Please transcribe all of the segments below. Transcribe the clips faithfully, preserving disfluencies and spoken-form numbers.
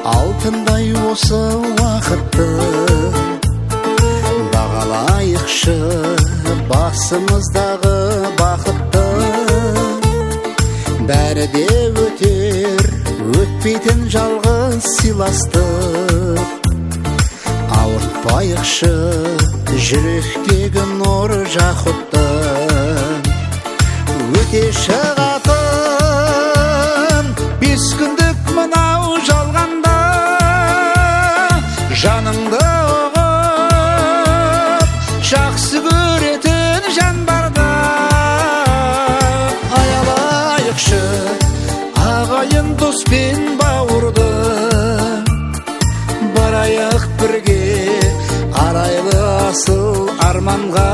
алтындай осы уақытты бағалайықшы басымыздағы бақытты. Бәрі де өтер, өтпейтін жалғыз сыйластық. Ауыртпайықшы жүректегі нұр жақұтты. Өте шығатын бес күндік мынау жалғанда, жаныңды ұғып жақсы көретін жан барда. Аялайықшы ағайын дос пен бауырды, барайық бірге арайлы асыл арманға.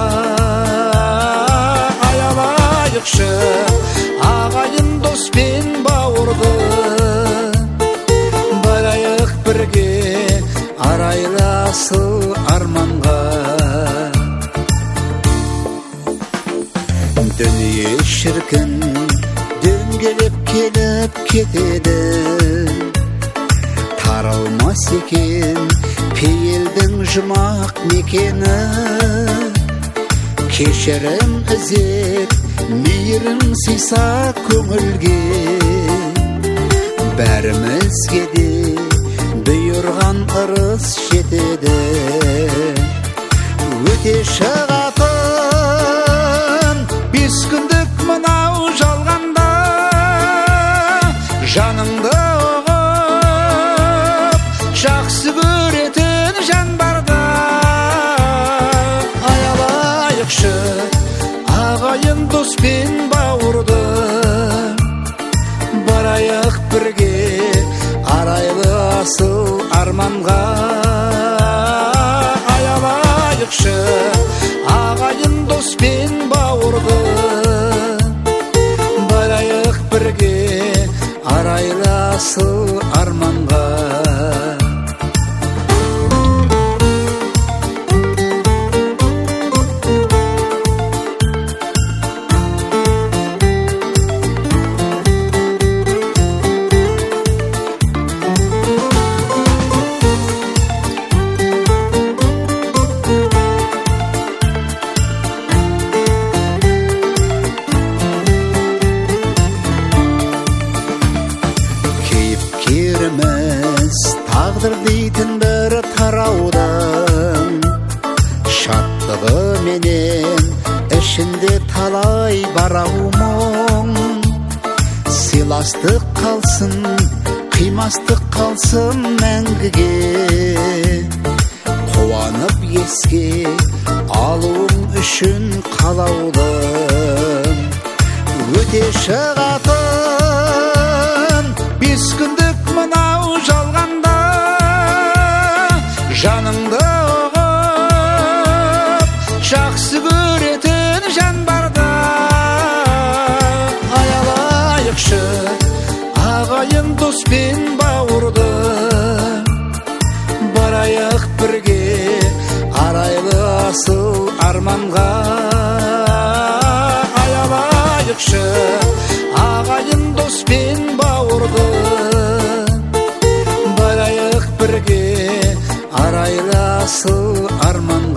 Аялайықшы ағайын дос пен бауырды, барайық бірге арайлы асыл арманға. Дүние шіркін дөңгелеп келіп кетеді, таралмас екен пейілдің жұмақ мекені. Кешірім ізет мейірім сыйса көңілге, бәрімізге де бұйырған ырыс жетеді. Өте шығатын бес күндік мынау жалғанда, жаныңды ұғып жақсы көретін жан барда. Аялайықшы ағайын дос пен бауырды, барайық бірге арайлы асыл арманға. Аялайықшы ағайын дос пен бауырды, барайық бірге арайлы асыл арманға. Тағдыр дейтін бір тараудың шаттығы менен ішінде талай барау мұң. Сыйластық қалсын, қимастық қалсын мәңгіге, қуанып еске алуым үшін қалаудың. Өте шығатын бес күндік мынау жалғанда, жаныңды ұғып жақсы көретін жан барда. Аялайықшы ағайын дос пен бауырды, барайық бірге арайлы асыл арманға. Аялайықшы ағайын дос пен бауырды, барайық бірге арайлы асыл арман.